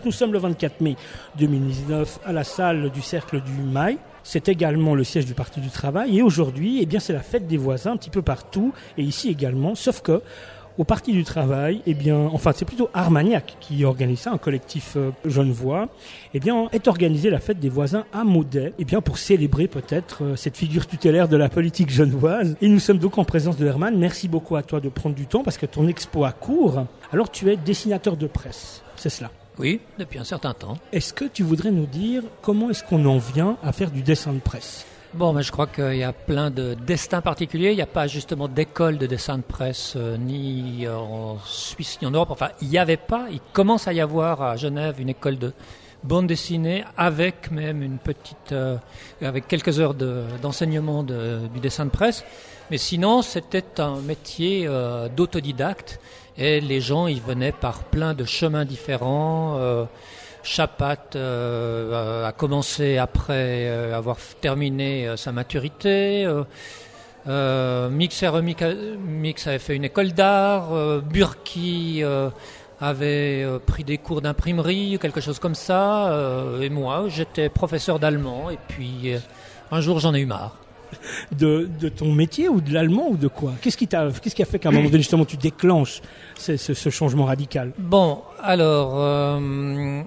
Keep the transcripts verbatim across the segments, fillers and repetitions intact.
Nous sommes le vingt-quatre mai deux mille dix-neuf à la salle du Cercle du Mail. C'est également le siège du Parti du Travail. Et aujourd'hui, eh bien, c'est la fête des voisins un petit peu partout. Et ici également, sauf que au Parti du Travail, eh bien, enfin, c'est plutôt Armagnac qui organise ça, un collectif euh, genevois. Eh bien, est organisée la fête des voisins à Maudet, eh bien, pour célébrer peut-être euh, cette figure tutélaire de la politique genevoise. Et nous sommes donc en présence de Herman. Merci beaucoup à toi de prendre du temps parce que ton expo a cours. Alors, tu es dessinateur de presse, c'est cela? Oui, depuis un certain temps. Est-ce que tu voudrais nous dire comment est-ce qu'on en vient à faire du dessin de presse? Bon, ben, je crois qu'il y a plein de destins particuliers. Il n'y a pas justement d'école de dessin de presse, euh, ni en Suisse, ni en Europe. Enfin, il n'y avait pas. Il commence à y avoir à Genève une école de bande dessinée avec même une petite, euh, avec quelques heures de, d'enseignement de, du dessin de presse. Mais sinon, c'était un métier euh, d'autodidacte. Et les gens, ils venaient par plein de chemins différents. Euh, Chapat euh, a commencé après euh, avoir terminé euh, sa maturité. Euh, euh, Mix, Mix avait fait une école d'art. Euh, Burki euh, avait euh, pris des cours d'imprimerie, quelque chose comme ça. Euh, et moi, j'étais professeur d'allemand. Et puis, euh, un jour, j'en ai eu marre. De, de ton métier ou de l'allemand ou de quoi? Qu'est-ce qui t'a, qu'est-ce qui a fait qu'à un moment donné justement tu déclenches ce, ce, ce changement radical? Bon, alors, euh,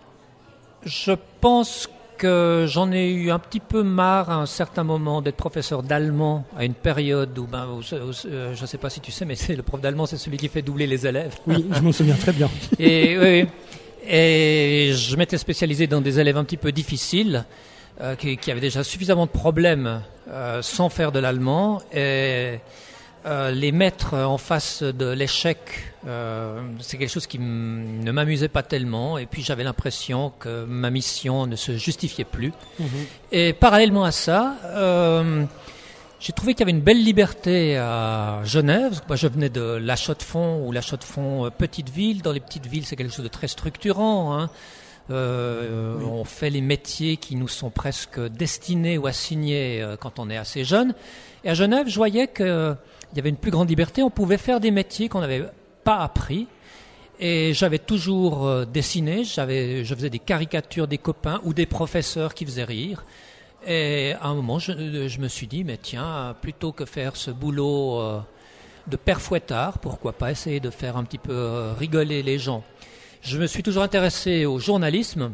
je pense que j'en ai eu un petit peu marre à un certain moment d'être professeur d'allemand à une période où, ben, où, où, euh, je ne sais pas si tu sais, mais c'est le prof d'allemand, c'est celui qui fait doubler les élèves. Oui, je m'en souviens très bien. Et, oui, et je m'étais spécialisé dans des élèves un petit peu difficiles. Euh, qui, qui avait déjà suffisamment de problèmes euh, sans faire de l'allemand, et euh, les mettre en face de l'échec, euh, c'est quelque chose qui m- ne m'amusait pas tellement, et puis j'avais l'impression que ma mission ne se justifiait plus. Mmh. Et parallèlement à ça, euh, j'ai trouvé qu'il y avait une belle liberté à Genève. Moi, je venais de La Chaux-de-Fonds, ou La Chaux-de-Fonds, euh, petite ville. Dans les petites villes, c'est quelque chose de très structurant, hein. Euh, oui. On fait les métiers qui nous sont presque destinés ou assignés euh, quand on est assez jeune. Et à Genève, je voyais qu'il y avait une plus grande liberté. On pouvait faire des métiers qu'on n'avait pas appris. Et j'avais toujours euh, dessiné. J'avais, je faisais des caricatures des copains ou des professeurs qui faisaient rire. Et à un moment, je, je me suis dit, mais tiens, plutôt que faire ce boulot euh, de père fouettard, pourquoi pas essayer de faire un petit peu euh, rigoler les gens. Je me suis toujours intéressé au journalisme,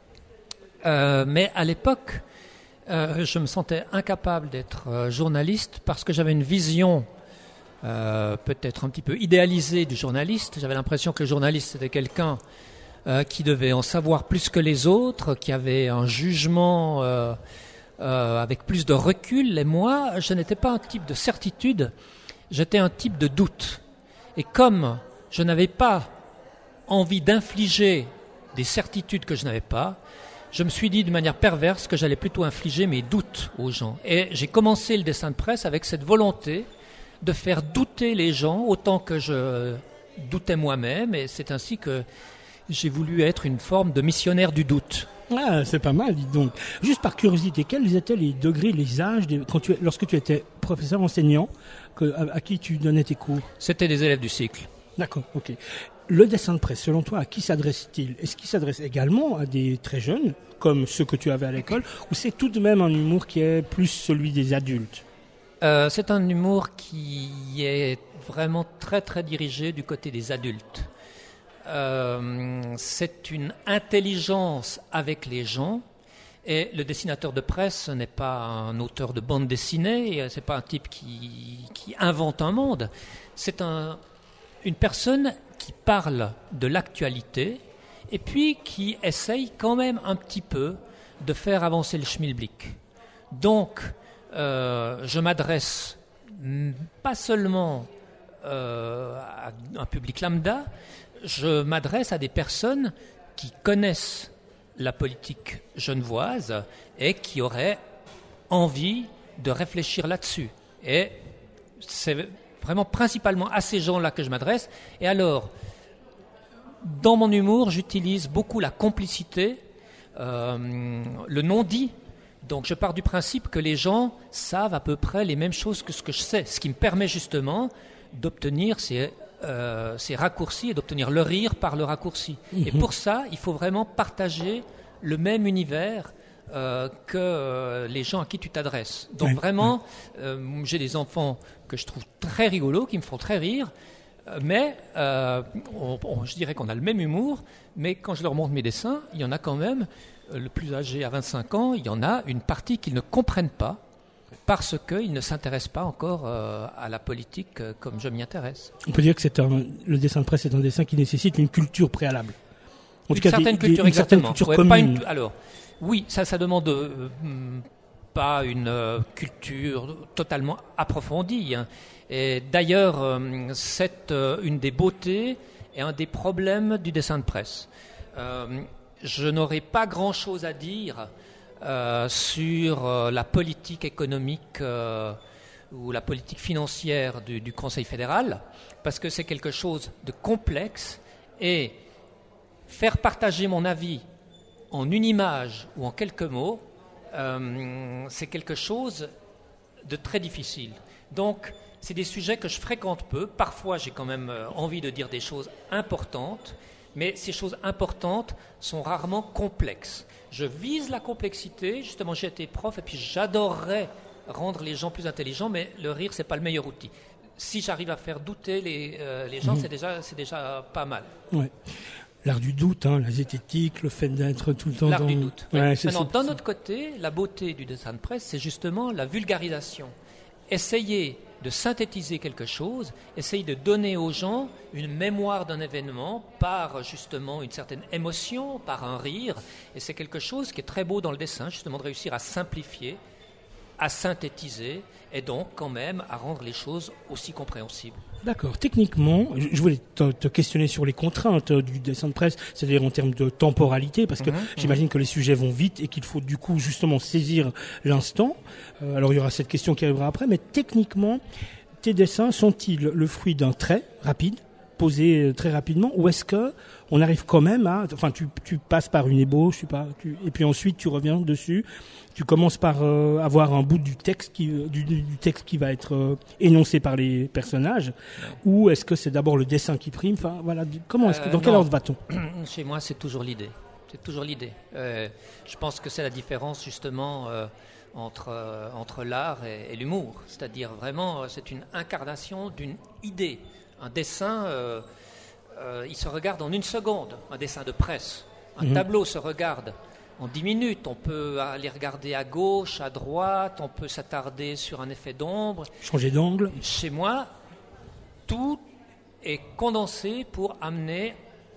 euh, mais à l'époque, euh, je me sentais incapable d'être euh, journaliste parce que j'avais une vision euh, peut-être un petit peu idéalisée du journaliste. J'avais l'impression que le journaliste, c'était quelqu'un euh, qui devait en savoir plus que les autres, qui avait un jugement euh, euh, avec plus de recul. Et moi, je n'étais pas un type de certitude, j'étais un type de doute. Et comme je n'avais pas envie d'infliger des certitudes que je n'avais pas, je me suis dit de manière perverse que j'allais plutôt infliger mes doutes aux gens. Et j'ai commencé le dessin de presse avec cette volonté de faire douter les gens autant que je doutais moi-même, et c'est ainsi que j'ai voulu être une forme de missionnaire du doute. Ah, c'est pas mal, dis donc. Juste par curiosité, quels étaient les degrés, les âges, des, quand tu, lorsque tu étais professeur enseignant, que, à, à qui tu donnais tes cours? C'était des élèves du cycle. D'accord, ok. Le dessin de presse, selon toi, à qui s'adresse-t-il? Est-ce qu'il s'adresse également à des très jeunes, comme ceux que tu avais à l'école, ou c'est tout de même un humour qui est plus celui des adultes? euh, C'est un humour qui est vraiment très très dirigé du côté des adultes. Euh, c'est une intelligence avec les gens, et le dessinateur de presse n'est pas un auteur de bande dessinée, c'est pas un type qui, qui invente un monde, c'est un, une personne qui parle de l'actualité et puis qui essaye quand même un petit peu de faire avancer le schmilblick. Donc, euh, je m'adresse pas seulement euh, à un public lambda, je m'adresse à des personnes qui connaissent la politique genevoise et qui auraient envie de réfléchir là-dessus. Et c'est vraiment principalement à ces gens-là que je m'adresse. Et alors, dans mon humour, j'utilise beaucoup la complicité, euh, le non-dit. Donc je pars du principe que les gens savent à peu près les mêmes choses que ce que je sais, ce qui me permet justement d'obtenir ces euh, ces raccourcis et d'obtenir le rire par le raccourci. Mmh. Et pour ça, il faut vraiment partager le même univers euh, que euh, les gens à qui tu t'adresses. Donc, oui, vraiment, oui. Euh, j'ai des enfants que je trouve très rigolos, qui me font très rire, mais euh, on, on, je dirais qu'on a le même humour, mais quand je leur montre mes dessins, il y en a quand même, euh, le plus âgé à vingt-cinq ans, il y en a une partie qu'ils ne comprennent pas, parce qu'ils ne s'intéressent pas encore euh, à la politique euh, comme je m'y intéresse. On peut dire que c'est un, le dessin de presse est un dessin qui nécessite une culture préalable. En une tout cas, certaine des, culture, des, une exactement. Certaine culture ouais, commune. Pas une, alors, oui, ça, ça demande euh, pas une euh, culture totalement approfondie. Hein. Et d'ailleurs, euh, c'est euh, une des beautés et un des problèmes du dessin de presse. Euh, je n'aurais pas grand-chose à dire Euh, sur euh, la politique économique euh, ou la politique financière du, du Conseil fédéral, parce que c'est quelque chose de complexe, et faire partager mon avis en une image ou en quelques mots, euh, c'est quelque chose de très difficile. Donc, c'est des sujets que je fréquente peu. Parfois, j'ai quand même euh, envie de dire des choses importantes, mais ces choses importantes sont rarement complexes. Je vise la complexité, justement j'ai été prof et puis j'adorerais rendre les gens plus intelligents, mais le rire c'est pas le meilleur outil. Si j'arrive à faire douter les, euh, les gens, mmh. c'est, déjà, c'est déjà pas mal. Ouais. L'art du doute, hein, la zététique, le fait d'être tout le temps L'art dans... du doute. Ouais, ouais. c'est, Maintenant, c'est, d'un autre côté, la beauté du dessin de presse, c'est justement la vulgarisation. Essayer de synthétiser quelque chose, essayer de donner aux gens une mémoire d'un événement par justement une certaine émotion, par un rire, et c'est quelque chose qui est très beau dans le dessin, justement de réussir à simplifier, à synthétiser, et donc quand même à rendre les choses aussi compréhensibles. D'accord. Techniquement, je voulais te, te questionner sur les contraintes du dessin de presse, c'est-à-dire en termes de temporalité, parce que mmh, j'imagine mmh. que les sujets vont vite et qu'il faut du coup justement saisir l'instant. Euh, alors il y aura cette question qui arrivera après, mais techniquement, tes dessins sont-ils le fruit d'un trait rapide, posé très rapidement, ou est-ce que on arrive quand même à, enfin tu, tu passes par une ébauche, tu pas, tu, et puis ensuite tu reviens dessus. Tu commences par euh, avoir un bout du texte qui, du, du texte qui va être euh, énoncé par les personnages, ouais. ou est-ce que c'est d'abord le dessin qui prime? Enfin, voilà, comment est-ce que, dans euh, quel ordre va-t-on? Chez moi, c'est toujours l'idée. C'est toujours l'idée. Euh, je pense que c'est la différence justement euh, entre euh, entre l'art et, et l'humour. C'est-à-dire vraiment, euh, c'est une incarnation d'une idée. Un dessin, euh, euh, il se regarde en une seconde. Un dessin de presse, un mmh. tableau se regarde en dix minutes. On peut aller regarder à gauche, à droite, on peut s'attarder sur un effet d'ombre. Changer d'angle. Chez moi, tout est condensé pour amener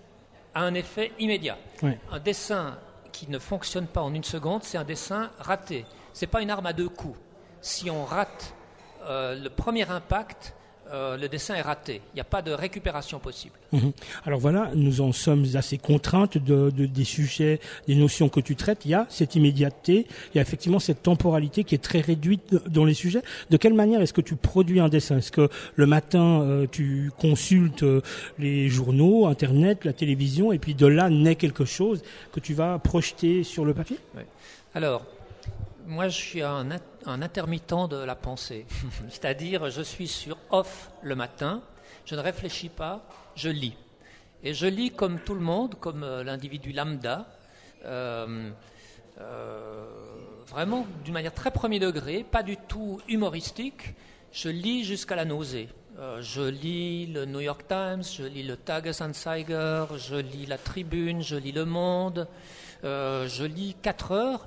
à un effet immédiat. Oui. Un dessin qui ne fonctionne pas en une seconde, c'est un dessin raté. Ce n'est pas une arme à deux coups. Si on rate euh, le premier impact, Euh, le dessin est raté. Il n'y a pas de récupération possible. Mmh. Alors voilà, nous en sommes à ces contraintes de, de, des sujets, des notions que tu traites. Il y a cette immédiateté, il y a effectivement cette temporalité qui est très réduite dans les sujets. De quelle manière est-ce que tu produis un dessin? Est-ce que le matin, euh, tu consultes euh, les journaux, Internet, la télévision, et puis de là naît quelque chose que tu vas projeter sur le papier? Oui. Alors, moi, je suis un, un intermittent de la pensée. C'est-à-dire, je suis sur off le matin, je ne réfléchis pas, je lis. Et je lis comme tout le monde, comme euh, l'individu lambda, euh, euh, vraiment d'une manière très premier degré, pas du tout humoristique. Je lis jusqu'à la nausée. Euh, je lis le New York Times, je lis le Tagesanzeiger, je lis la Tribune, je lis Le Monde, euh, je lis quatre heures.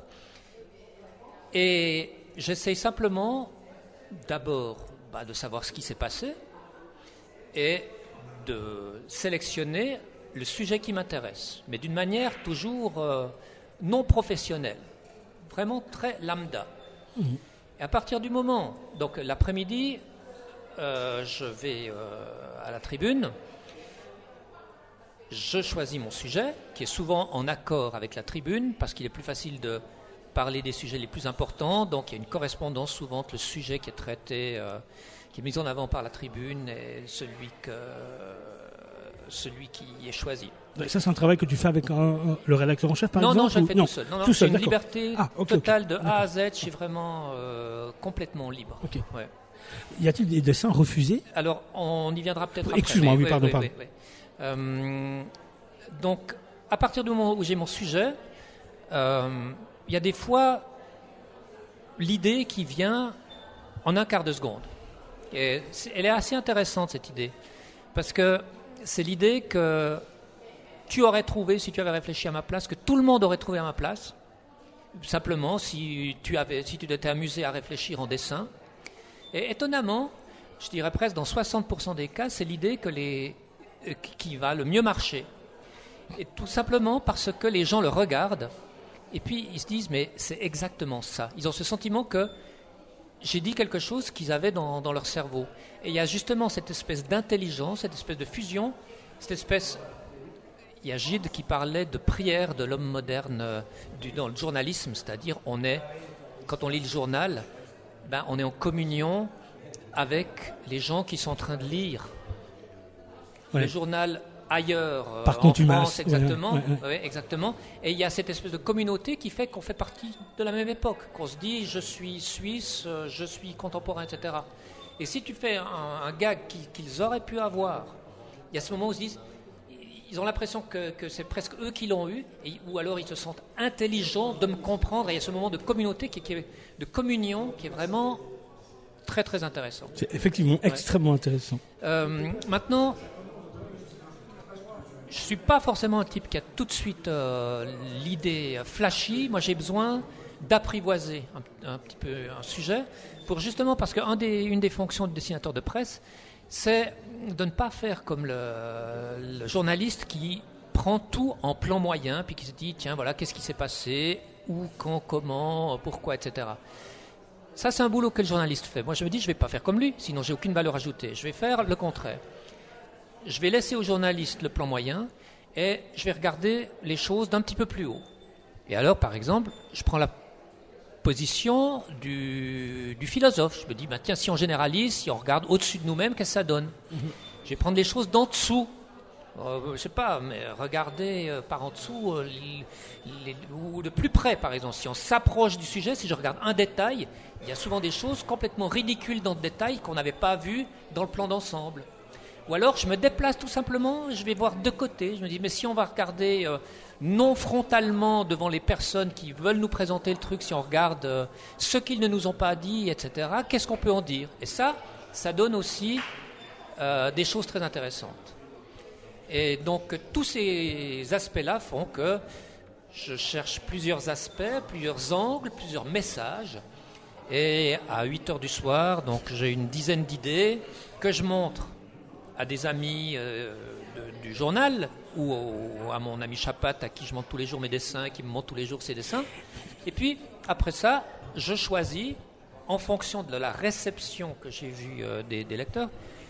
Et j'essaye simplement, d'abord, bah, de savoir ce qui s'est passé et de sélectionner le sujet qui m'intéresse, mais d'une manière toujours euh, non professionnelle, vraiment très lambda. Mmh. Et à partir du moment, donc l'après-midi, euh, je vais euh, à la Tribune, je choisis mon sujet, qui est souvent en accord avec la Tribune, parce qu'il est plus facile de parler des sujets les plus importants, donc il y a une correspondance souvent entre le sujet qui est traité, euh, qui est mis en avant par la Tribune et celui, que, euh, celui qui est choisi. Ça, c'est un travail que tu fais avec un, un, le rédacteur en chef, par non, exemple? Non, je le fais non, tout seul. Non, non, tout c'est seul, une d'accord. liberté ah, okay, totale okay, de A à Z, je suis vraiment euh, complètement libre. Okay. Ouais. Y a-t-il des dessins refusés? Alors, on y viendra peut-être après. Excuse-moi, oui, oui, pardon, oui, pardon. oui, oui. Euh, donc, à partir du moment où j'ai mon sujet, euh, il y a des fois l'idée qui vient en un quart de seconde. Et elle est assez intéressante, cette idée, parce que c'est l'idée que tu aurais trouvé, si tu avais réfléchi à ma place, que tout le monde aurait trouvé à ma place, simplement si tu avais, si tu t'étais amusé à réfléchir en dessin. Et étonnamment, je dirais presque dans soixante pour cent des cas, c'est l'idée que les, qui va le mieux marcher. Et tout simplement parce que les gens le regardent, et puis ils se disent, mais c'est exactement ça. Ils ont ce sentiment que j'ai dit quelque chose qu'ils avaient dans, dans leur cerveau. Et il y a justement cette espèce d'intelligence, cette espèce de fusion, cette espèce... Il y a Gide qui parlait de prière de l'homme moderne euh, du, dans le journalisme, c'est-à-dire on est, quand on lit le journal, ben, on est en communion avec les gens qui sont en train de lire. Ouais. Le journal ailleurs, euh, Par en contumace, France, exactement, ouais, ouais. Ouais, exactement. Et il y a cette espèce de communauté qui fait qu'on fait partie de la même époque, qu'on se dit je suis suisse, je suis contemporain, et cetera. Et si tu fais un, un gag qu'ils auraient pu avoir, il y a ce moment où ils se disent, ils ont l'impression que, que c'est presque eux qui l'ont eu, et, ou alors ils se sentent intelligents de me comprendre. Et il y a ce moment de communauté, qui, qui est, de communion, qui est vraiment très très intéressant. C'est effectivement ouais. extrêmement intéressant. Euh, maintenant, je ne suis pas forcément un type qui a tout de suite euh, l'idée flashy. Moi, j'ai besoin d'apprivoiser un, un petit peu un sujet, pour justement, parce qu'une des, une des fonctions du dessinateur de presse, c'est de ne pas faire comme le, le journaliste qui prend tout en plan moyen, puis qui se dit, tiens, voilà, qu'est-ce qui s'est passé, où, quand, comment, pourquoi, et cetera. Ça, c'est un boulot que le journaliste fait. Moi, je me dis, je ne vais pas faire comme lui, sinon j'ai aucune valeur ajoutée. Je vais faire le contraire. Je vais laisser au journaliste le plan moyen et je vais regarder les choses d'un petit peu plus haut. Et alors, par exemple, je prends la position du, du philosophe. Je me dis, bah, tiens, si on généralise, si on regarde au-dessus de nous-mêmes, qu'est-ce que ça donne ? Mm-hmm. Je vais prendre les choses d'en dessous. Euh, je ne sais pas, mais regarder euh, par en dessous, euh, les, les, ou de plus près, par exemple. Si on s'approche du sujet, si je regarde un détail, il y a souvent des choses complètement ridicules dans le détail qu'on n'avait pas vues dans le plan d'ensemble. Ou alors, je me déplace tout simplement, je vais voir de côté. Je me dis, mais si on va regarder euh, non frontalement devant les personnes qui veulent nous présenter le truc, si on regarde euh, ce qu'ils ne nous ont pas dit, et cetera, qu'est-ce qu'on peut en dire ? Et ça, ça donne aussi euh, des choses très intéressantes. Et donc, tous ces aspects-là font que je cherche plusieurs aspects, plusieurs angles, plusieurs messages. Et à huit heures du soir, donc j'ai une dizaine d'idées que je montre à des amis euh, de, du journal ou au, à mon ami Chapat à qui je montre tous les jours mes dessins, qui me montre tous les jours ses dessins. Et puis, après ça, je choisis, en fonction de la réception que j'ai vue euh, des, des lecteurs,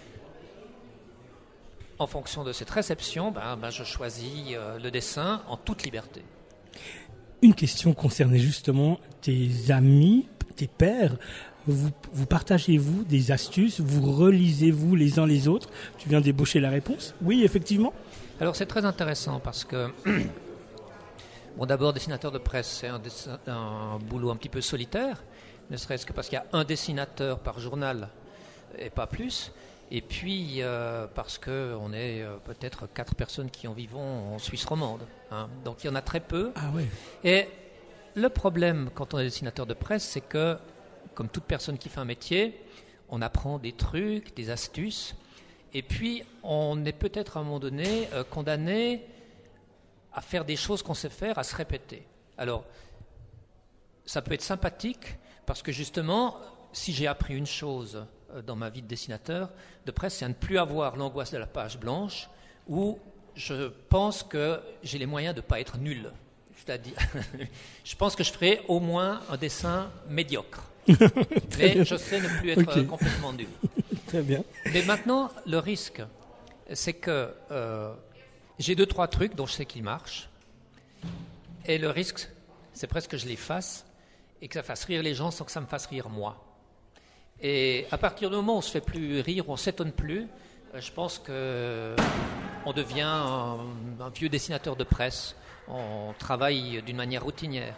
en fonction de cette réception, ben, ben, je choisis euh, le dessin en toute liberté. Une question concernait justement tes amis, tes pairs. Vous, vous partagez-vous des astuces? Vous relisez-vous les uns les autres? Tu viens d'ébaucher la réponse. Oui, effectivement. Alors c'est très intéressant parce que, bon, d'abord, dessinateur de presse, c'est un, dessin, un boulot un petit peu solitaire, ne serait-ce que parce qu'il y a un dessinateur par journal et pas plus. Et puis euh, parce qu'on est euh, peut-être quatre personnes qui en vivons en Suisse romande. Hein. Donc il y en a très peu. Ah ouais. Et le problème quand on est dessinateur de presse, c'est que, comme toute personne qui fait un métier, on apprend des trucs, des astuces, et puis on est peut-être à un moment donné euh, condamné à faire des choses qu'on sait faire, à se répéter. Alors, ça peut être sympathique, parce que justement, si j'ai appris une chose euh, dans ma vie de dessinateur de presse, c'est à ne plus avoir l'angoisse de la page blanche, où je pense que j'ai les moyens de ne pas être nul. C'est-à-dire, je pense que je ferai au moins un dessin médiocre. Mais bien. Je sais ne plus être okay. complètement nul. Très bien. Mais maintenant, le risque, c'est que euh, j'ai deux, trois trucs dont je sais qu'ils marchent. Et le risque, c'est presque que je les fasse et que ça fasse rire les gens sans que ça me fasse rire moi. Et à partir du moment où on ne se fait plus rire, on ne s'étonne plus, je pense qu'on devient un, un vieux dessinateur de presse. On travaille d'une manière routinière.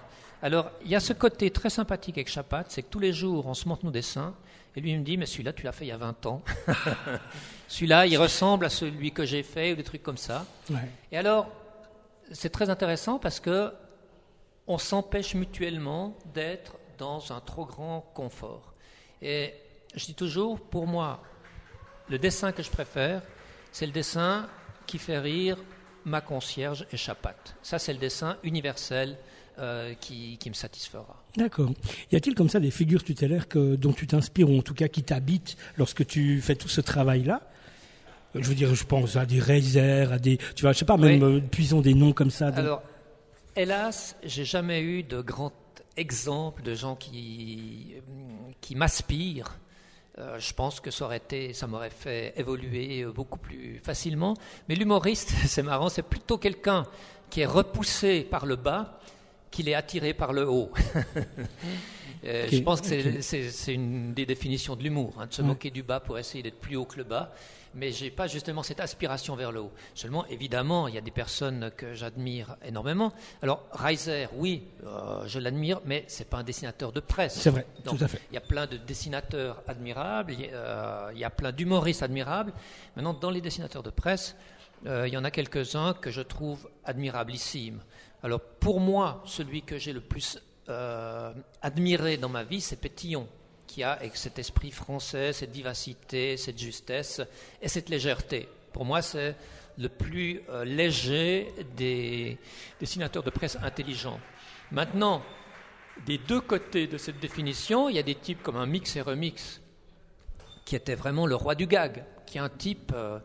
Alors, il y a ce côté très sympathique avec Chapat, c'est que tous les jours, on se montre nos dessins, et lui il me dit, mais celui-là, tu l'as fait il y a vingt ans. Celui-là, il ressemble à celui que j'ai fait, ou des trucs comme ça. Ouais. Et alors, c'est très intéressant parce que on s'empêche mutuellement d'être dans un trop grand confort. Et je dis toujours, pour moi, le dessin que je préfère, c'est le dessin qui fait rire ma concierge et Chapat. Ça, c'est le dessin universel euh, qui, qui me satisfera. D'accord. Y a-t-il comme ça des figures tutélaires que, dont tu t'inspires, ou en tout cas qui t'habitent lorsque tu fais tout ce travail-là ? Je veux dire, je pense à des Reiser, à des, tu vois, je sais pas, même oui. euh, puisons des noms comme ça. De... Alors, hélas, j'ai jamais eu de grands exemples de gens qui qui m'aspirent. Euh, je pense que ça aurait été, ça m'aurait fait évoluer beaucoup plus facilement. Mais l'humoriste, c'est marrant, c'est plutôt quelqu'un qui est repoussé par le bas qu'il est attiré par le haut. euh, okay, je pense que c'est, okay. c'est, c'est une des définitions de l'humour, hein, de se ouais. moquer du bas pour essayer d'être plus haut que le bas. Mais je n'ai pas justement cette aspiration vers le haut. Seulement, évidemment, il y a des personnes que j'admire énormément. Alors, Reiser, oui, euh, je l'admire, mais ce n'est pas un dessinateur de presse. C'est vrai, donc, tout à fait. Il y a plein de dessinateurs admirables, il y, euh, il y a plein d'humoristes admirables. Maintenant, dans les dessinateurs de presse, euh, il y en a quelques-uns que je trouve admirablissimes. Alors, pour moi, celui que j'ai le plus euh, admiré dans ma vie, c'est Pétillon, qui a avec cet esprit français, cette vivacité, cette justesse et cette légèreté. Pour moi, c'est le plus euh, léger des dessinateurs de presse intelligents. Maintenant, des deux côtés de cette définition, il y a des types comme un Mix et Remix, qui était vraiment le roi du gag, qui est un type euh,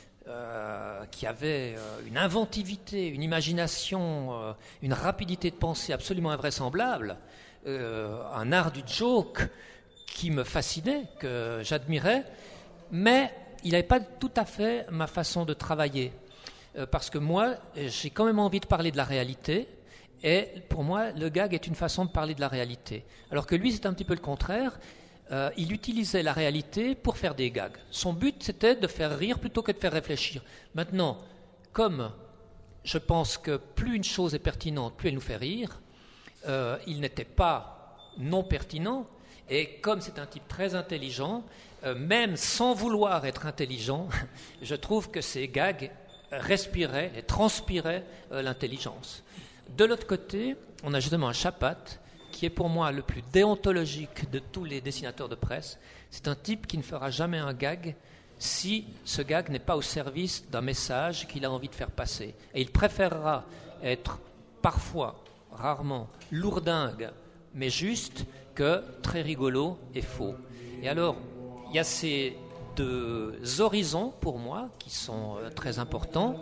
euh, qui avait euh, une inventivité, une imagination, euh, une rapidité de pensée absolument invraisemblable, euh, un art du joke qui me fascinait, que j'admirais, mais il n'avait pas tout à fait ma façon de travailler. Euh, parce que moi, j'ai quand même envie de parler de la réalité, et pour moi, le gag est une façon de parler de la réalité. Alors que lui, c'est un petit peu le contraire. Euh, il utilisait la réalité pour faire des gags. Son but, c'était de faire rire plutôt que de faire réfléchir. Maintenant, comme je pense que plus une chose est pertinente, plus elle nous fait rire, euh, il n'était pas non pertinent. Et comme c'est un type très intelligent, euh, même sans vouloir être intelligent, je trouve que ces gags respiraient et transpiraient euh, l'intelligence. De l'autre côté, on a justement un Chapat, qui est pour moi le plus déontologique de tous les dessinateurs de presse. C'est un type qui ne fera jamais un gag si ce gag n'est pas au service d'un message qu'il a envie de faire passer. Et il préférera être parfois, rarement, lourdingue, mais juste, que très rigolo et faux. Et alors, il y a ces deux horizons pour moi qui sont euh, très importants.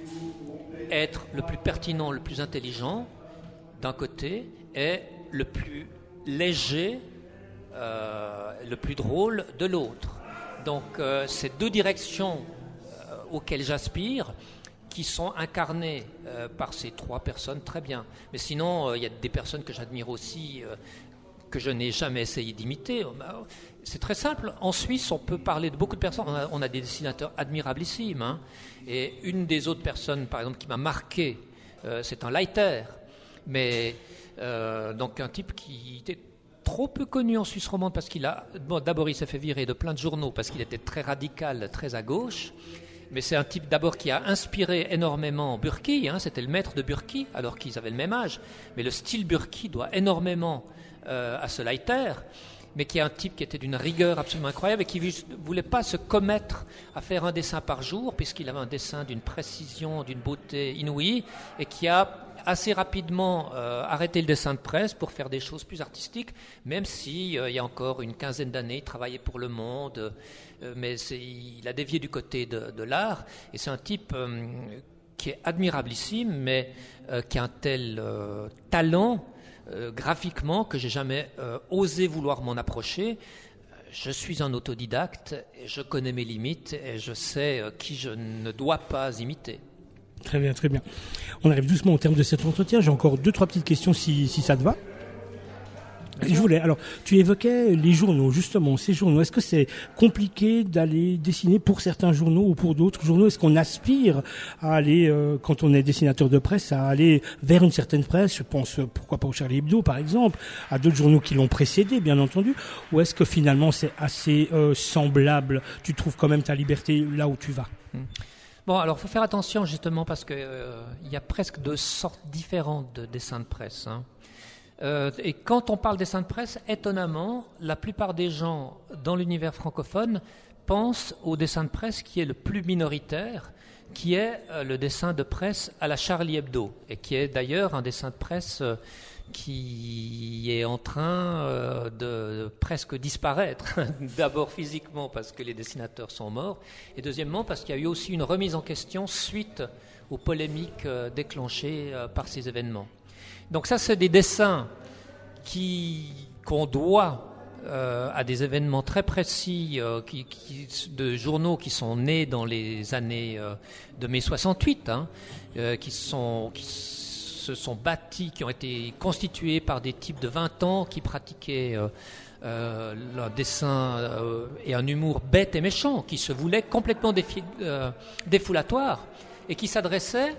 Être le plus pertinent, le plus intelligent d'un côté, et le plus léger, euh, le plus drôle de l'autre. Donc, euh, ces deux directions euh, auxquelles j'aspire, qui sont incarnées euh, par ces trois personnes, très bien. Mais sinon, il euh, y a des personnes que j'admire aussi, euh, que je n'ai jamais essayé d'imiter. C'est très simple. En Suisse, on peut parler de beaucoup de personnes. On a, on a des dessinateurs admirablissimes. Hein. Et une des autres personnes, par exemple, qui m'a marqué, euh, c'est un Leiter. Mais, euh, donc, un type qui était trop peu connu en Suisse romande parce qu'il a... Bon, d'abord, il s'est fait virer de plein de journaux parce qu'il était très radical, très à gauche. Mais c'est un type d'abord qui a inspiré énormément Burki, hein, c'était le maître de Burki, alors qu'ils avaient le même âge. Mais le style Burki doit énormément euh, à ce Leiter, mais qui est un type qui était d'une rigueur absolument incroyable et qui ne voulait pas se commettre à faire un dessin par jour, puisqu'il avait un dessin d'une précision, d'une beauté inouïe, et qui a assez rapidement euh, arrêté le dessin de presse pour faire des choses plus artistiques, même si euh, il y a encore une quinzaine d'années, il travaillait pour Le Monde, euh, mais c'est, il a dévié du côté de, de l'art, et c'est un type euh, qui est admirablissime, mais euh, qui a un tel euh, talent euh, graphiquement que j'ai jamais euh, osé vouloir m'en approcher. Je suis un autodidacte, et je connais mes limites, et je sais euh, qui je ne dois pas imiter. Très bien, très bien. On arrive doucement au terme de cet entretien. J'ai encore deux, trois petites questions si, si ça te va. Je voulais, alors, tu évoquais les journaux, justement, ces journaux. Est-ce que c'est compliqué d'aller dessiner pour certains journaux ou pour d'autres journaux? Est-ce qu'on aspire à aller, euh, quand on est dessinateur de presse, à aller vers une certaine presse? Je pense, pourquoi pas au Charlie Hebdo, par exemple, à d'autres journaux qui l'ont précédé, bien entendu. Ou est-ce que finalement c'est assez euh, semblable? Tu trouves quand même ta liberté là où tu vas? Bon, alors il faut faire attention justement parce qu'il euh, y a presque deux sortes différentes de dessins de presse, hein. Euh, et quand on parle dessin de presse, étonnamment, la plupart des gens dans l'univers francophone pensent au dessin de presse qui est le plus minoritaire, qui est euh, le dessin de presse à la Charlie Hebdo, et qui est d'ailleurs un dessin de presse euh, qui est en train euh, de, de presque disparaître, d'abord physiquement parce que les dessinateurs sont morts, et deuxièmement parce qu'il y a eu aussi une remise en question suite aux polémiques euh, déclenchées euh, par ces événements. Donc ça, c'est des dessins qui, qu'on doit euh, à des événements très précis euh, qui, qui, de journaux qui sont nés dans les années euh, de mai soixante-huit, hein, euh, qui, sont, qui se sont bâtis, qui ont été constitués par des types de vingt ans qui pratiquaient euh, euh, un dessin euh, et un humour bête et méchant, qui se voulaient complètement défi, euh, défoulatoires et qui s'adressaient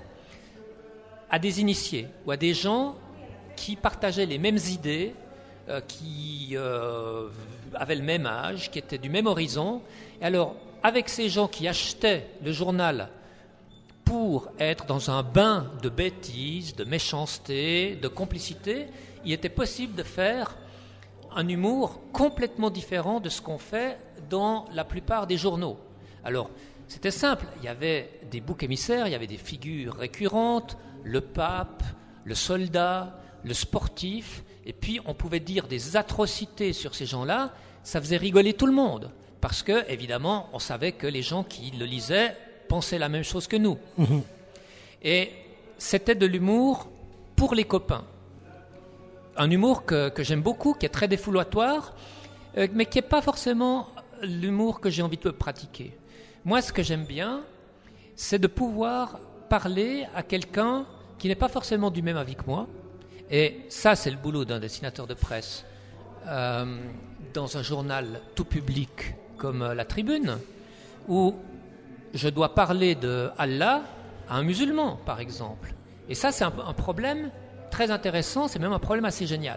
à des initiés ou à des gens qui partageaient les mêmes idées, euh, qui euh, avaient le même âge, qui étaient du même horizon. Et alors, avec ces gens qui achetaient le journal pour être dans un bain de bêtises, de méchanceté, de complicité, il était possible de faire un humour complètement différent de ce qu'on fait dans la plupart des journaux. Alors, c'était simple, il y avait des boucs émissaires, il y avait des figures récurrentes, le pape, le soldat, le sportif, et puis on pouvait dire des atrocités sur ces gens-là, ça faisait rigoler tout le monde, parce que, évidemment, on savait que les gens qui le lisaient pensaient la même chose que nous. Mmh. Et c'était de l'humour pour les copains. Un humour que, que j'aime beaucoup, qui est très défoulatoire, euh, mais qui n'est pas forcément l'humour que j'ai envie de pratiquer. Moi, ce que j'aime bien, c'est de pouvoir parler à quelqu'un qui n'est pas forcément du même avis que moi. Et ça, c'est le boulot d'un dessinateur de presse. Euh, dans un journal tout public comme euh, La Tribune, où je dois parler de Allah à un musulman, par exemple. Et ça, c'est un, un problème très intéressant, c'est même un problème assez génial.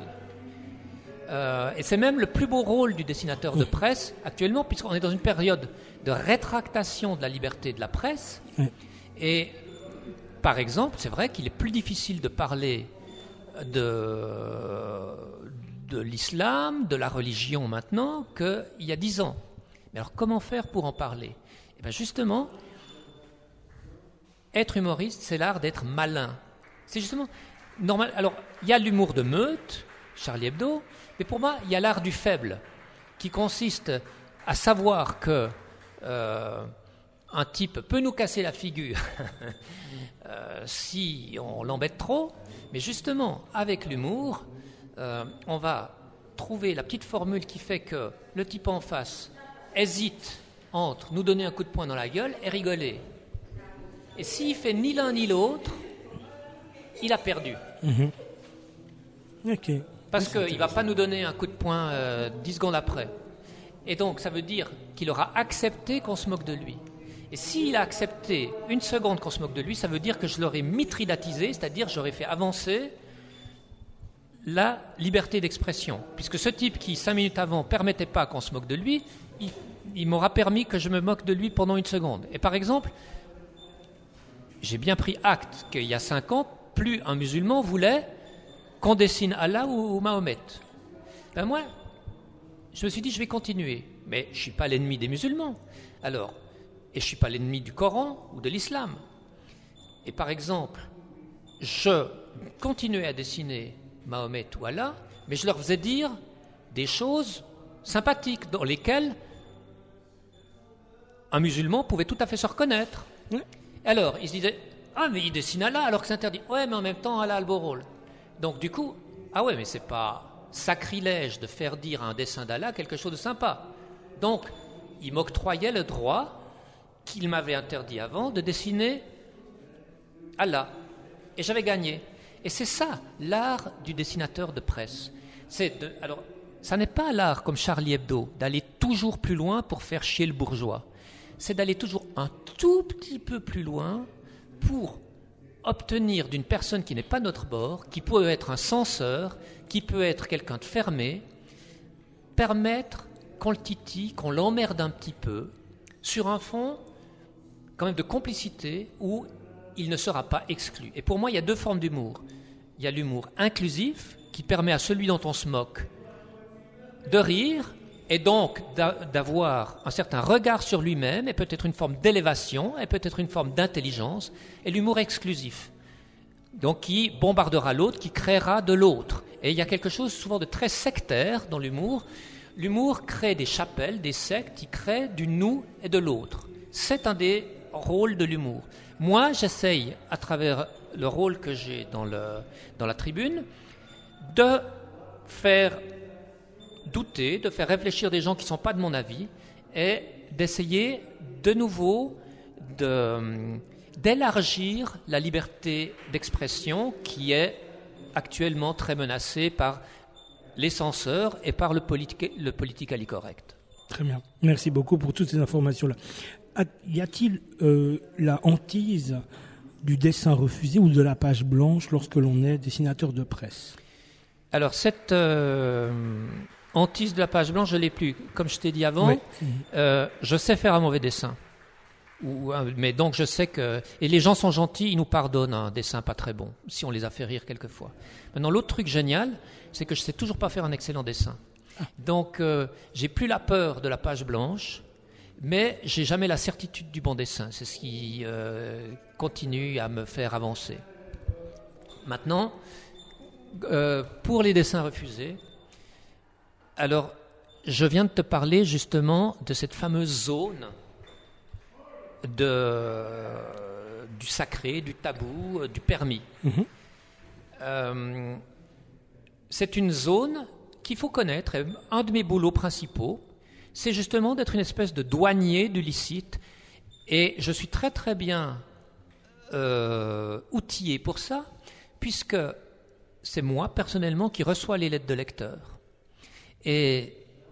Euh, et c'est même le plus beau rôle du dessinateur de presse actuellement, puisqu'on est dans une période de rétractation de la liberté de la presse. Oui. Et par exemple, c'est vrai qu'il est plus difficile de parler de, de l'islam, de la religion maintenant, qu'il y a dix ans. Mais alors comment faire pour en parler? Et bien justement, être humoriste, c'est l'art d'être malin. C'est justement normal. Alors, il y a l'humour de meute, Charlie Hebdo, mais pour moi, il y a l'art du faible, qui consiste à savoir que euh, un type peut nous casser la figure euh, si on l'embête trop, mais justement, avec l'humour, euh, on va trouver la petite formule qui fait que le type en face hésite entre nous donner un coup de poing dans la gueule et rigoler. Et s'il fait ni l'un ni l'autre, il a perdu. Mmh. Ok. Parce qu'il ne va pas nous donner un coup de poing euh, dix secondes après. Et donc, ça veut dire qu'il aura accepté qu'on se moque de lui. Et s'il a accepté une seconde qu'on se moque de lui, ça veut dire que je l'aurais mitridatisé, c'est-à-dire j'aurais fait avancer la liberté d'expression. Puisque ce type qui, cinq minutes avant, ne permettait pas qu'on se moque de lui, il, il m'aura permis que je me moque de lui pendant une seconde. Et par exemple, j'ai bien pris acte qu'il y a cinq ans, plus un musulman voulait qu'on dessine Allah ou, ou Mahomet. Ben moi, je me suis dit, je vais continuer. Mais je ne suis pas l'ennemi des musulmans. Alors, et je ne suis pas l'ennemi du Coran ou de l'islam. Et par exemple, je continuais à dessiner Mahomet ou Allah, mais je leur faisais dire des choses sympathiques dans lesquelles un musulman pouvait tout à fait se reconnaître. Oui. Alors, ils se disaient, ah, mais il dessine Allah alors que c'est interdit. Ouais, mais en même temps, Allah a le beau rôle. Donc, du coup, ah ouais, mais c'est pas sacrilège de faire dire à un dessin d'Allah quelque chose de sympa. Donc, il m'octroyait le droit qu'il m'avait interdit avant de dessiner Allah. Et j'avais gagné. Et c'est ça, l'art du dessinateur de presse. C'est de, alors, ça n'est pas l'art comme Charlie Hebdo d'aller toujours plus loin pour faire chier le bourgeois. C'est d'aller toujours un tout petit peu plus loin pour obtenir d'une personne qui n'est pas notre bord, qui peut être un censeur, qui peut être quelqu'un de fermé, permettre qu'on le titille, qu'on l'emmerde un petit peu, sur un fond quand même de complicité où il ne sera pas exclu. Et pour moi, il y a deux formes d'humour. Il y a l'humour inclusif, qui permet à celui dont on se moque de rire, et donc d'avoir un certain regard sur lui-même, et peut-être une forme d'élévation, et peut-être une forme d'intelligence, et l'humour exclusif, donc qui bombardera l'autre, qui créera de l'autre. Et il y a quelque chose souvent de très sectaire dans l'humour. L'humour crée des chapelles, des sectes, qui créent du nous et de l'autre. C'est un des rôles de l'humour. Moi, j'essaye, à travers le rôle que j'ai dans, le, dans la tribune, de faire douter, de faire réfléchir des gens qui ne sont pas de mon avis et d'essayer de nouveau de, d'élargir la liberté d'expression qui est actuellement très menacée par les censeurs et par le, politique, le politically correct. Très bien. Merci beaucoup pour toutes ces informations-là. Y a-t-il euh, la hantise du dessin refusé ou de la page blanche lorsque l'on est dessinateur de presse ? Alors, cette euh, hantise de la page blanche, je ne l'ai plus. Comme je t'ai dit avant, oui. euh, je sais faire un mauvais dessin. Ou, mais donc, je sais que... Et les gens sont gentils, ils nous pardonnent un dessin pas très bon, si on les a fait rire quelquefois. Maintenant, l'autre truc génial, c'est que je ne sais toujours pas faire un excellent dessin. Ah. Donc, euh, j'ai plus la peur de la page blanche, mais j'ai jamais la certitude du bon dessin. C'est ce qui euh, continue à me faire avancer. Maintenant... Euh, pour les dessins refusés, alors je viens de te parler justement de cette fameuse zone de, euh, du sacré, du tabou, euh, du permis. Mm-hmm. Euh, c'est une zone qu'il faut connaître. Et un de mes boulots principaux, c'est justement d'être une espèce de douanier du licite. Et je suis très très bien euh, outillé pour ça, puisque c'est moi, personnellement, qui reçois les lettres de lecteurs. Et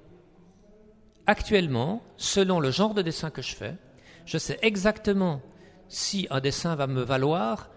actuellement, selon le genre de dessin que je fais, je sais exactement si un dessin va me valoir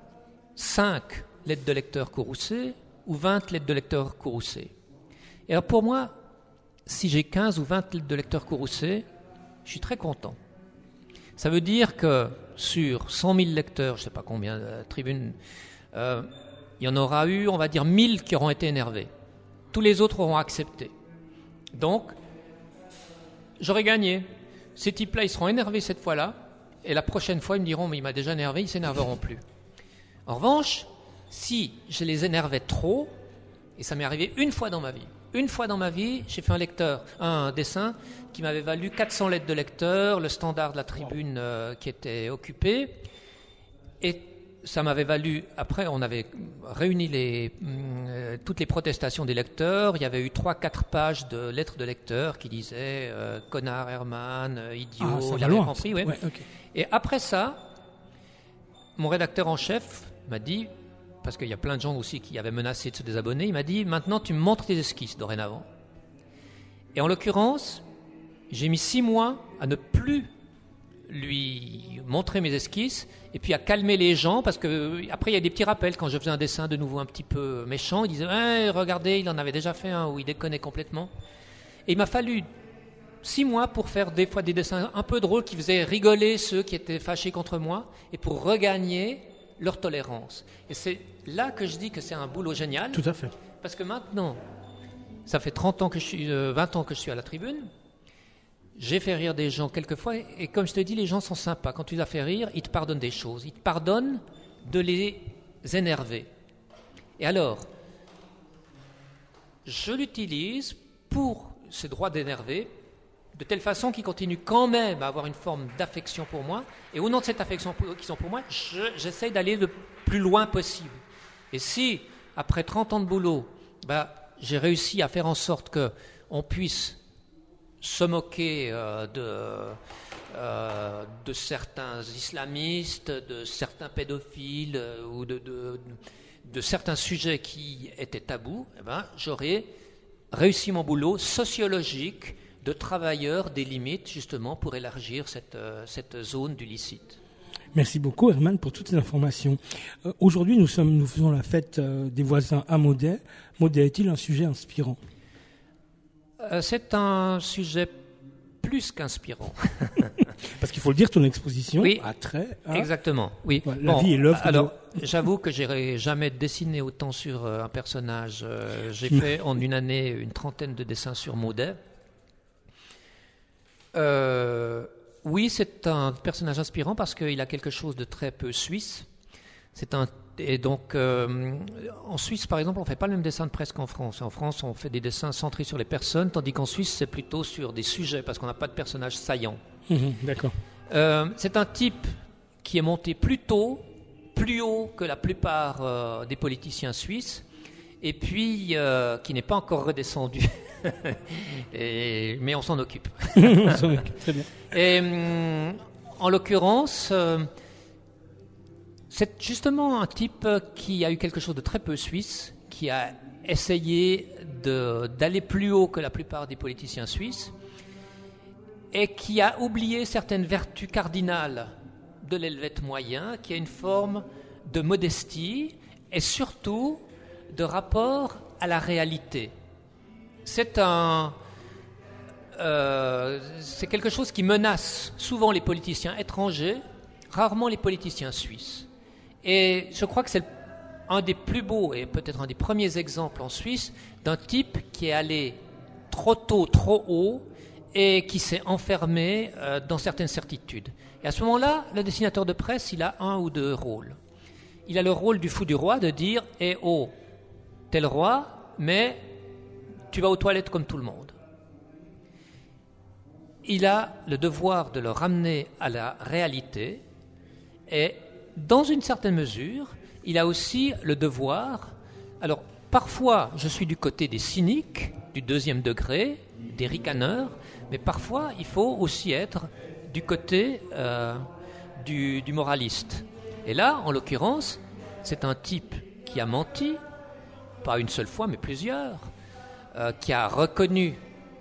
cinq lettres de lecteurs courroucées ou vingt lettres de lecteurs courroucées. Et alors pour moi, si j'ai quinze ou vingt lettres de lecteurs courroucées, je suis très content. Ça veut dire que sur cent mille lecteurs, je ne sais pas combien de tribunes... Euh, il y en aura eu, on va dire, mille qui auront été énervés. Tous les autres auront accepté. Donc, j'aurai gagné. Ces types-là, ils seront énervés cette fois-là, et la prochaine fois, ils me diront, mais il m'a déjà énervé, ils ne s'énerveront plus. En revanche, si je les énervais trop, et ça m'est arrivé une fois dans ma vie, une fois dans ma vie, j'ai fait un lecteur, un dessin qui m'avait valu quatre cents lettres de lecteur, le standard de la tribune euh, qui était occupé, et ça m'avait valu, après on avait réuni les, euh, toutes les protestations des lecteurs, il y avait eu trois quatre pages de lettres de lecteurs qui disaient euh, « connard Herman, euh, idiot ah, », il avait compris, ouais. Ouais, okay. Et après ça, mon rédacteur en chef m'a dit, parce qu'il y a plein de gens aussi qui avaient menacé de se désabonner, il m'a dit « maintenant tu me montres tes esquisses dorénavant ». Et en l'occurrence, j'ai mis six mois à ne plus lui montrer mes esquisses et puis à calmer les gens parce que après il y a des petits rappels quand je faisais un dessin de nouveau un petit peu méchant, ils disaient hey, regardez il en avait déjà fait un où il déconnait complètement et il m'a fallu six mois pour faire des fois des dessins un peu drôles qui faisaient rigoler ceux qui étaient fâchés contre moi et pour regagner leur tolérance. Et c'est là que je dis que c'est un boulot génial. Tout à fait. Parce que maintenant ça fait trente ans que je suis euh, vingt ans que je suis à la tribune. J'ai fait rire des gens quelquefois, et comme je te dis, les gens sont sympas. Quand tu les as fait rire, ils te pardonnent des choses. Ils te pardonnent de les énerver. Et alors, je l'utilise pour ce droit d'énerver, de telle façon qu'ils continuent quand même à avoir une forme d'affection pour moi. Et au nom de cette affection qu'ils ont pour moi, je, j'essaie d'aller le plus loin possible. Et si, après trente ans de boulot, bah, j'ai réussi à faire en sorte qu'on puisse se moquer euh, de, euh, de certains islamistes, de certains pédophiles euh, ou de, de, de certains sujets qui étaient tabous, eh ben, j'aurais réussi mon boulot sociologique de travailleurs des limites, justement, pour élargir cette, euh, cette zone du licite. Merci beaucoup, Herman, pour toutes ces informations. Euh, aujourd'hui, nous, sommes, nous faisons la fête euh, des voisins à Maudet. Maudet est-il un sujet inspirant ? euh, C'est un sujet plus qu'inspirant. Parce qu'il faut le dire, ton exposition oui, a trait à... Exactement, oui. Voilà, la bon, vie et l'œuvre. Alors, de... j'avoue que j'ai jamais dessiné autant sur euh, un personnage. Euh, j'ai fait en une année une trentaine de dessins sur Maudet. Euh, oui, c'est un personnage inspirant parce qu'il a quelque chose de très peu suisse. C'est un et donc euh, en Suisse, par exemple, on fait pas le même dessin de presse qu'en France. En France, on fait des dessins centrés sur les personnes, tandis qu'en Suisse, c'est plutôt sur des sujets parce qu'on n'a pas de personnages saillants. Mmh, d'accord. Euh, c'est un type qui est monté plus tôt, plus haut que la plupart euh, des politiciens suisses, et puis euh, qui n'est pas encore redescendu. et, mais on s'en occupe. On s'en occupe, très bien. Et hum, en l'occurrence, euh, c'est justement un type qui a eu quelque chose de très peu suisse, qui a essayé de, d'aller plus haut que la plupart des politiciens suisses, et qui a oublié certaines vertus cardinales de l'helvète moyen, qui a une forme de modestie et surtout de rapport à la réalité. C'est un, euh, c'est quelque chose qui menace souvent les politiciens étrangers, rarement les politiciens suisses. Et je crois que c'est un des plus beaux et peut-être un des premiers exemples en Suisse d'un type qui est allé trop tôt, trop haut et qui s'est enfermé euh, dans certaines certitudes. Et à ce moment-là, le dessinateur de presse, il a un ou deux rôles. Il a le rôle du fou du roi de dire « Eh oh, t'es le roi, mais tu vas aux toilettes comme tout le monde. » Il a le devoir de le ramener à la réalité et, dans une certaine mesure, il a aussi le devoir... Alors, parfois, je suis du côté des cyniques, du deuxième degré, des ricaneurs, mais parfois, il faut aussi être du côté euh, du, du moraliste. Et là, en l'occurrence, c'est un type qui a menti, pas une seule fois, mais plusieurs, euh, qui a reconnu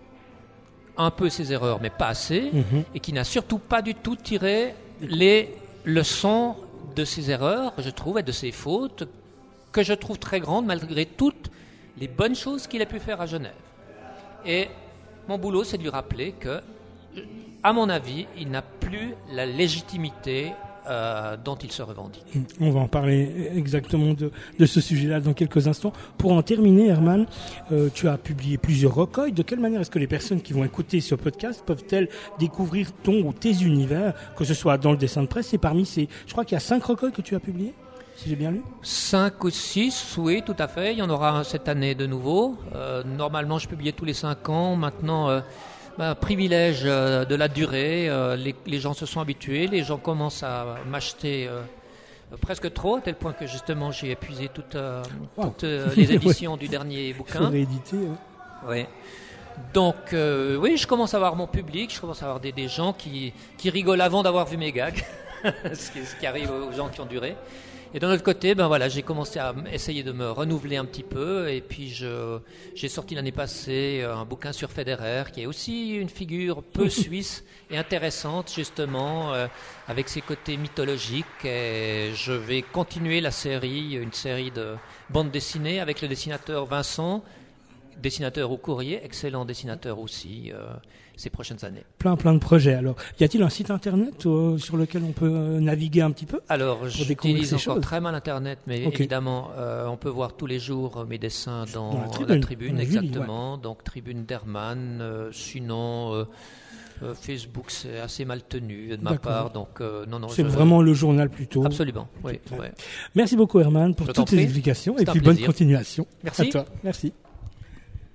un peu ses erreurs, mais pas assez, mm-hmm. et qui n'a surtout pas du tout tiré les leçons de ses erreurs, je trouve, et de ses fautes, que je trouve très grandes, malgré toutes les bonnes choses qu'il a pu faire à Genève. Et mon boulot, c'est de lui rappeler que, à mon avis, il n'a plus la légitimité euh, dont il se revendique. On va en parler exactement de, de ce sujet-là dans quelques instants. Pour en terminer, Herman, euh, tu as publié plusieurs recueils. De quelle manière est-ce que les personnes qui vont écouter ce podcast peuvent-elles découvrir ton ou tes univers, que ce soit dans le dessin de presse et parmi ces... Je crois qu'il y a cinq recueils que tu as publiés, si j'ai bien lu. Cinq ou six, oui, tout à fait. Il y en aura un cette année de nouveau. Euh, normalement, je publiais tous les cinq ans. Maintenant... Euh, Ben, privilège euh, de la durée, euh, les, les gens se sont habitués, les gens commencent à m'acheter euh, presque trop, à tel point que justement j'ai épuisé toutes, euh, wow. toutes euh, les éditions du dernier bouquin. Il faut rééditer. Hein. Oui. Donc euh, oui, je commence à avoir mon public, je commence à avoir des, des gens qui, qui rigolent avant d'avoir vu mes gags, ce, qui, ce qui arrive aux gens qui ont duré. Et d'un autre côté, ben voilà, j'ai commencé à essayer de me renouveler un petit peu, et puis je, j'ai sorti l'année passée un bouquin sur Federer, qui est aussi une figure peu suisse et intéressante, justement, euh, avec ses côtés mythologiques. Et je vais continuer la série, une série de bandes dessinées avec le dessinateur Vincent, dessinateur au courrier, excellent dessinateur aussi, euh, ces prochaines années. Plein, plein de projets. Alors, y a-t-il un site internet euh, sur lequel on peut euh, naviguer un petit peu? Alors, j'utilise encore choses. très mal internet, mais okay. évidemment, euh, on peut voir tous les jours mes dessins dans, dans la tribune, la tribune exactement. Ouais. Donc, tribune d'Herman. Euh, sinon, euh, euh, Facebook, c'est assez mal tenu de ma D'accord. part. Donc, euh, non, non. C'est je... vraiment le journal plutôt. Absolument. Oui. Okay. Ouais. Merci beaucoup, Herman, pour je toutes ces explications, et puis bonne continuation. Merci. À toi. Merci.